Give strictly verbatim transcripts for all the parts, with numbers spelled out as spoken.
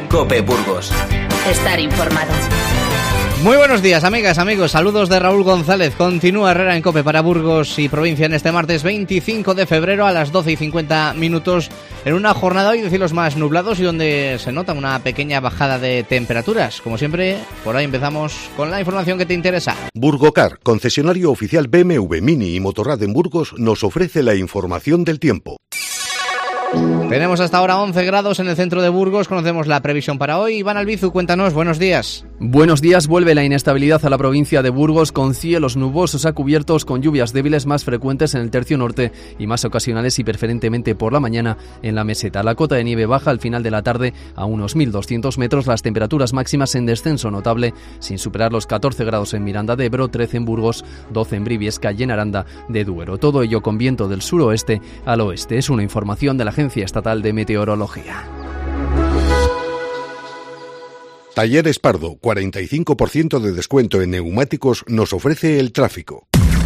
COPE Burgos. Estar informado. Muy buenos días, amigas, amigos. Saludos de Raúl González. Continúa Herrera en COPE para Burgos y provincia en este martes veinticinco de febrero a las doce y cincuenta minutos, en una jornada hoy de cielos más nublados y donde se nota una pequeña bajada de temperaturas. Como siempre, por ahí empezamos con la información que te interesa. Burgocar, concesionario oficial B M W, Mini y Motorrad en Burgos, nos ofrece la información del tiempo. Tenemos hasta ahora once grados en el centro de Burgos. Conocemos la previsión para hoy. Iván Albizu, cuéntanos, buenos días. Buenos días. Vuelve la inestabilidad a la provincia de Burgos, con cielos nubosos a cubiertos, con lluvias débiles más frecuentes en el tercio norte y más ocasionales y preferentemente por la mañana en la meseta. La cota de nieve baja al final de la tarde a unos mil doscientos metros. Las temperaturas máximas en descenso notable, sin superar los catorce grados en Miranda de Ebro, trece en Burgos, doce en Briviesca y en Aranda de Duero. Todo ello con viento del suroeste al oeste. Es una información de la Agencia Estatal de Meteorología. Talleres Pardo, cuarenta y cinco por ciento de descuento en neumáticos, nos ofrece el tráfico.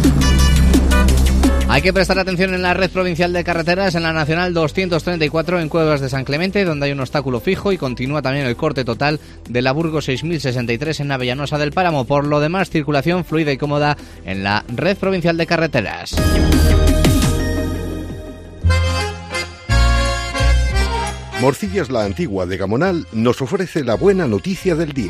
Hay que prestar atención en la red provincial de carreteras, en la Nacional doscientos treinta y cuatro en Cuevas de San Clemente, donde hay un obstáculo fijo, y continúa también el corte total de la Burgos seis mil sesenta y tres en Avellanosa del Páramo. Por lo demás, circulación fluida y cómoda en la red provincial de carreteras. Morcillas La Antigua de Gamonal nos ofrece la buena noticia del día.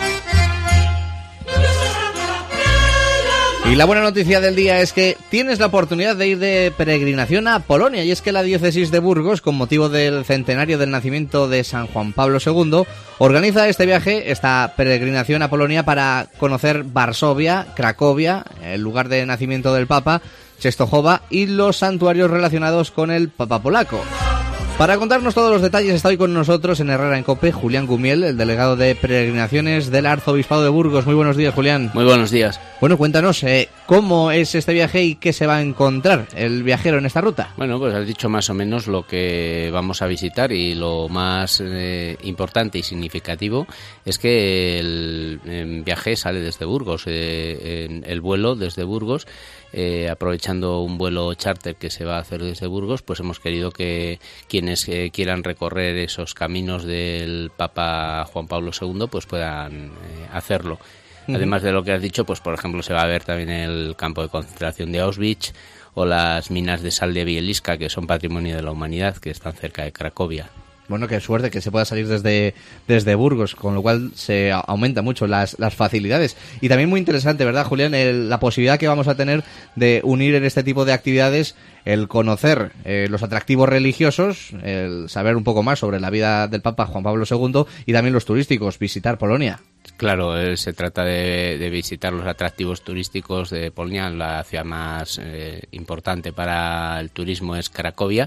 Y la buena noticia del día es que tienes la oportunidad de ir de peregrinación a Polonia, y es que la diócesis de Burgos, con motivo del centenario del nacimiento de San Juan Pablo segundo, organiza este viaje, esta peregrinación a Polonia, para conocer Varsovia, Cracovia, el lugar de nacimiento del Papa, Częstochowa y los santuarios relacionados con el Papa polaco. Para contarnos todos los detalles está hoy con nosotros en Herrera en COPE Julián Gumiel, el delegado de peregrinaciones del Arzobispado de Burgos. Muy buenos días, Julián. Muy buenos días. Bueno, cuéntanos, eh, ¿cómo es este viaje y qué se va a encontrar el viajero en esta ruta? Bueno, pues has dicho más o menos lo que vamos a visitar, y lo más eh, importante y significativo es que el, el viaje sale desde Burgos, eh, en el vuelo desde Burgos. Eh, aprovechando un vuelo charter que se va a hacer desde Burgos, pues hemos querido que quienes eh, quieran recorrer esos caminos del Papa Juan Pablo segundo pues puedan eh, hacerlo. Uh-huh. Además de lo que has dicho, pues por ejemplo se va a ver también el campo de concentración de Auschwitz o las minas de sal de Bieliska, que son patrimonio de la humanidad, que están cerca de Cracovia. Bueno, qué suerte que se pueda salir desde, desde Burgos, con lo cual se aumenta mucho las, las facilidades. Y también muy interesante, ¿verdad, Julián? El, la posibilidad que vamos a tener de unir en este tipo de actividades el conocer eh, los atractivos religiosos, el saber un poco más sobre la vida del Papa Juan Pablo segundo, y también los turísticos, visitar Polonia. Claro, eh, se trata de, de visitar los atractivos turísticos de Polonia. La ciudad más eh, importante para el turismo es Cracovia.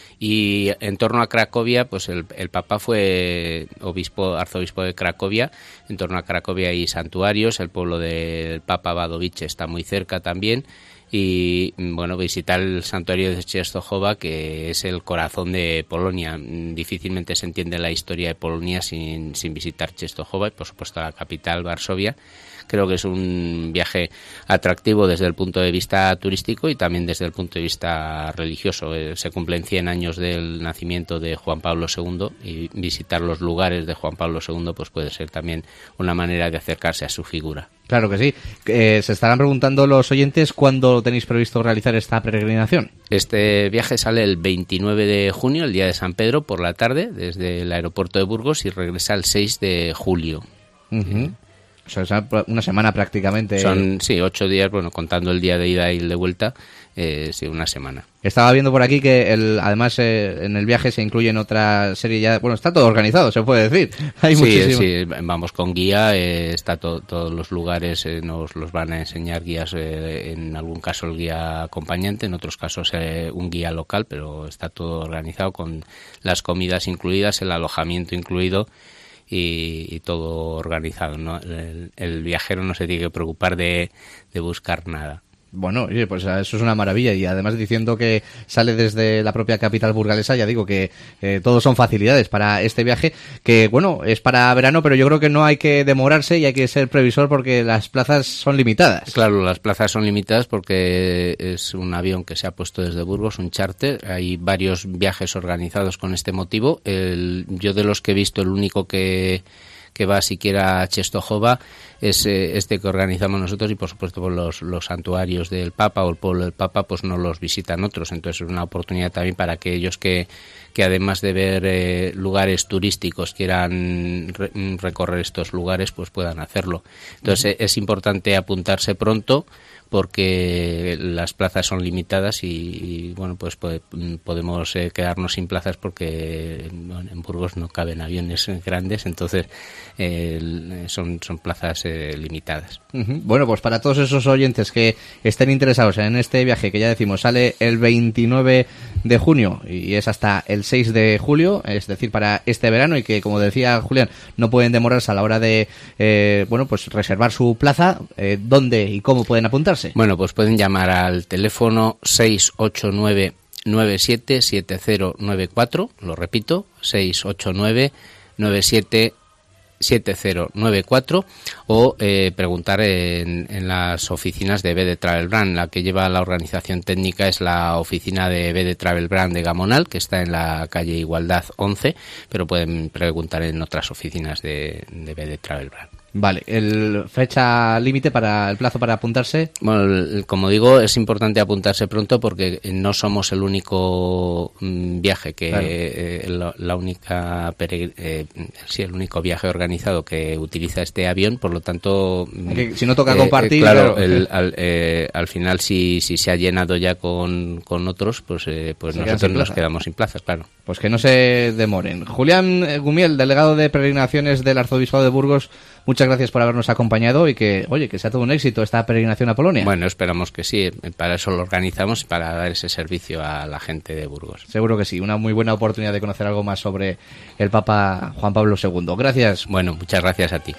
Y en torno a Cracovia, pues el, el Papa fue obispo, arzobispo de Cracovia. En torno a Cracovia hay santuarios, el pueblo del Papa Wadowice está muy cerca también. Y bueno, visitar el santuario de Częstochowa, que es el corazón de Polonia. Difícilmente se entiende la historia de Polonia sin, sin visitar Częstochowa y por supuesto la capital, Varsovia. Creo que es un viaje atractivo desde el punto de vista turístico y también desde el punto de vista religioso. Se cumplen cien años del nacimiento de Juan Pablo segundo, y visitar los lugares de Juan Pablo segundo pues puede ser también una manera de acercarse a su figura. Claro que sí. Eh, se estarán preguntando los oyentes cuándo tenéis previsto realizar esta peregrinación. Este viaje sale el veintinueve de junio, el día de San Pedro, por la tarde, desde el aeropuerto de Burgos, y regresa el seis de julio. Uh-huh. O sea, una semana prácticamente. Son, sí, ocho días, bueno, contando el día de ida y el de vuelta, eh, sí, una semana. Estaba viendo por aquí que el, además eh, en el viaje se incluyen otra serie ya, bueno, está todo organizado, se puede decir. Hay sí, muchísimo. Sí, vamos con guía, eh, está to, todos los lugares, eh, nos los van a enseñar guías, eh, en algún caso el guía acompañante, en otros casos eh, un guía local, pero está todo organizado con las comidas incluidas, el alojamiento incluido. Y, y todo organizado, ¿no? El, el viajero no se tiene que preocupar de, de buscar nada. Bueno, oye, pues eso es una maravilla, y además diciendo que sale desde la propia capital burgalesa, ya digo que eh, todos son facilidades para este viaje, que bueno, es para verano, pero yo creo que no hay que demorarse y hay que ser previsor porque las plazas son limitadas. Claro, las plazas son limitadas porque es un avión que se ha puesto desde Burgos, un charter. Hay varios viajes organizados con este motivo. El, yo de los que he visto, el único que que va siquiera a Czestochowa es eh, este que organizamos nosotros, y por supuesto pues, los, los santuarios del Papa o el pueblo del Papa pues no los visitan otros, entonces es una oportunidad también para aquellos que, que además de ver eh, lugares turísticos quieran re, recorrer estos lugares, pues puedan hacerlo. Entonces uh-huh. es importante apuntarse pronto porque las plazas son limitadas y, y bueno, pues podemos eh, quedarnos sin plazas porque bueno, en Burgos no caben aviones grandes, entonces eh, son, son plazas eh, limitadas. Uh-huh. Bueno, pues para todos esos oyentes que estén interesados en este viaje, que ya decimos sale el veintinueve de junio y es hasta el seis de julio, es decir, para este verano, y que, como decía Julián, no pueden demorarse a la hora de eh, bueno, pues reservar su plaza, eh, ¿dónde y cómo pueden apuntarse? Bueno, pues pueden llamar al teléfono seis ocho nueve, nueve siete siete cero nueve cuatro, lo repito, seis ocho nueve, nueve siete siete cero nueve cuatro, o eh, preguntar en, en las oficinas de B D Travel Brand. La que lleva la organización técnica es la oficina de B D Travel Brand de Gamonal, que está en la calle Igualdad once, pero pueden preguntar en otras oficinas de, de B D Travel Brand. Vale, ¿el fecha límite para el plazo para apuntarse? Bueno, el, como digo, es importante apuntarse pronto porque no somos el único mm, viaje que claro. eh, la, la única peregr- eh, sí, el único viaje organizado que utiliza este avión, por lo tanto, que, si no toca eh, compartir, eh, claro, claro. El, al, eh, al final si si se ha llenado ya con, con otros, pues eh, pues se nosotros nos quedamos sin plazas, claro. Pues que no se demoren. Julián Gumiel, delegado de peregrinaciones del Arzobispado de Burgos, muchas gracias por habernos acompañado y que, oye, que sea todo un éxito esta peregrinación a Polonia. Bueno, esperamos que sí. Para eso lo organizamos, para dar ese servicio a la gente de Burgos. Seguro que sí. Una muy buena oportunidad de conocer algo más sobre el Papa Juan Pablo segundo. Gracias. Bueno, muchas gracias a ti.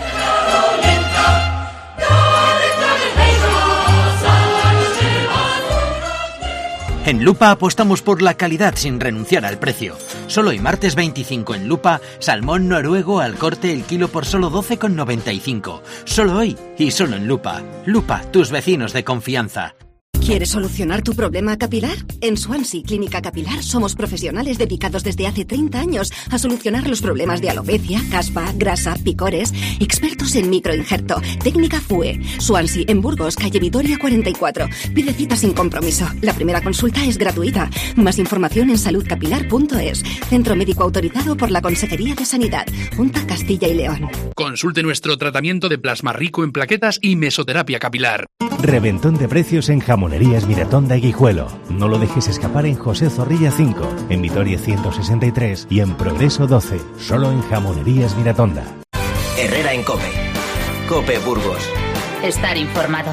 En Lupa apostamos por la calidad sin renunciar al precio. Solo hoy martes veinticinco en Lupa, salmón noruego al corte el kilo por solo doce con noventa y cinco. Solo hoy y solo en Lupa. Lupa, tus vecinos de confianza. ¿Quieres solucionar tu problema capilar? En Swansea Clínica Capilar somos profesionales dedicados desde hace treinta años a solucionar los problemas de alopecia, caspa, grasa, picores, expertos en microinjerto, técnica F U E. Swansea en Burgos, calle Vitoria cuarenta y cuatro. Pide cita sin compromiso. La primera consulta es gratuita. Más información en salud capilar punto es. Centro médico autorizado por la Consejería de Sanidad, Junta Castilla y León. Consulte nuestro tratamiento de plasma rico en plaquetas y mesoterapia capilar. Reventón de precios en Jamonerías Miratonda y Guijuelo. No lo dejes escapar en José Zorrilla cinco, en Vitoria ciento sesenta y tres y en Progreso doce. Solo en Jamonerías Miratonda. Herrera en COPE. COPE Burgos. Estar informado.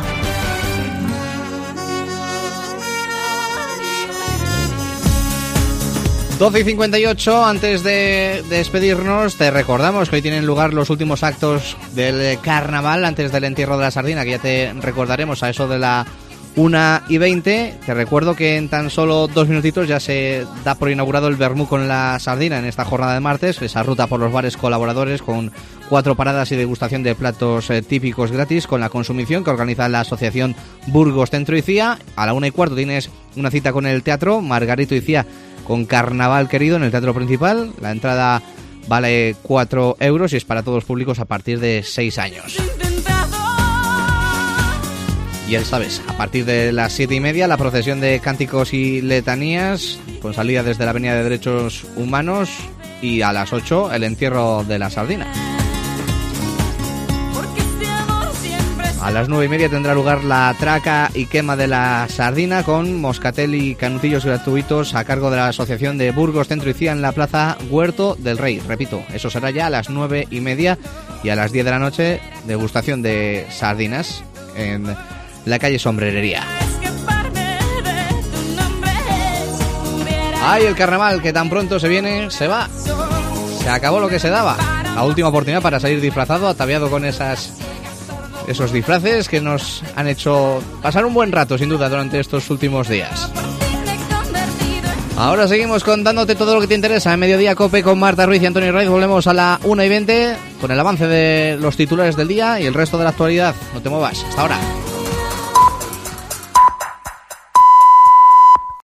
doce y cincuenta y ocho, antes de despedirnos, te recordamos que hoy tienen lugar los últimos actos del carnaval antes del entierro de la sardina, que ya te recordaremos a eso de la una y veinte. Te recuerdo que en tan solo dos minutitos ya se da por inaugurado el vermú con la sardina en esta jornada de martes, esa ruta por los bares colaboradores con cuatro paradas y degustación de platos eh, típicos gratis con la consumición que organiza la asociación Burgos Centro y Cía. A la una y cuarto tienes una cita con el teatro Margarito y Cía con Carnaval Querido en el teatro principal. La entrada vale cuatro euros y es para todos los públicos a partir de seis años. Y ya sabes, a partir de las siete y media la procesión de cánticos y letanías con salida desde la Avenida de Derechos Humanos, y a las ocho el entierro de la sardina. A las nueve y media tendrá lugar la traca y quema de la sardina con moscatel y canutillos gratuitos a cargo de la Asociación de Burgos Centro y Cía en la Plaza Huerto del Rey. Repito, eso será ya a las nueve y media, y a las diez de la noche degustación de sardinas en la calle Sombrerería. ¡Ay, el carnaval que tan pronto se viene, se va! Se acabó lo que se daba. La última oportunidad para salir disfrazado, ataviado con esas esos disfraces que nos han hecho pasar un buen rato, sin duda, durante estos últimos días. Ahora seguimos contándote todo lo que te interesa en Mediodía Cope con Marta Ruiz y Antonio Raiz. Volvemos a la una y veinte con el avance de los titulares del día y el resto de la actualidad. No te muevas. Hasta ahora.